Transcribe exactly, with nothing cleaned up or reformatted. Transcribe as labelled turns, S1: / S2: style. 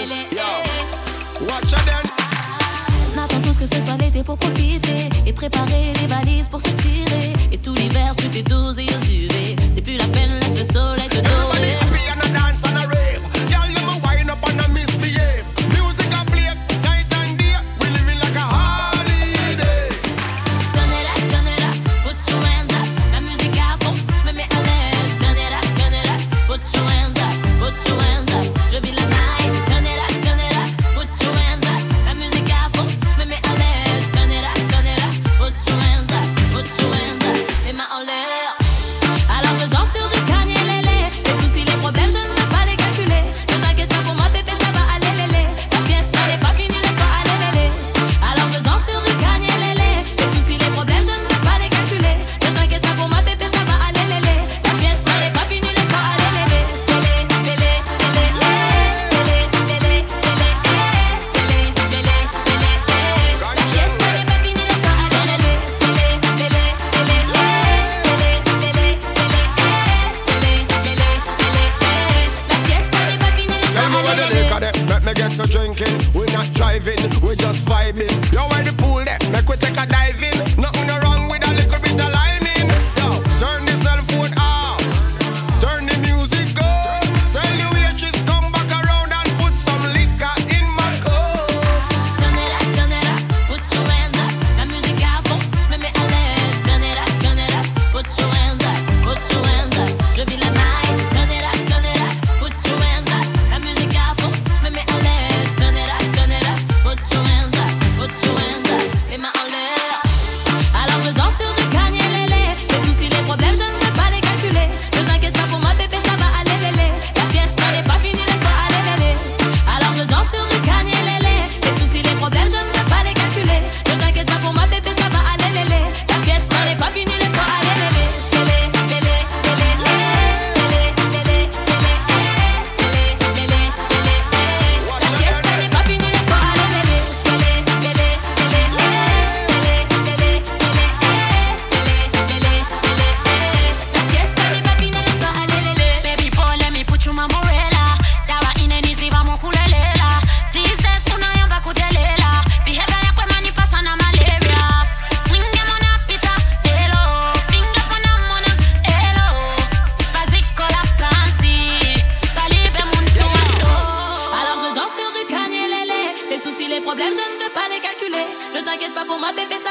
S1: Yo, watch out then.
S2: On attend tous que ce soit l'été pour profiter et préparer les valises pour se tirer. Et tout l'hiver, tout est dosé aux U V. C'est plus la peine, laisse le soleil te dorer.
S3: Les problèmes, je ne veux pas les calculer. Ne t'inquiète pas pour moi, bébé.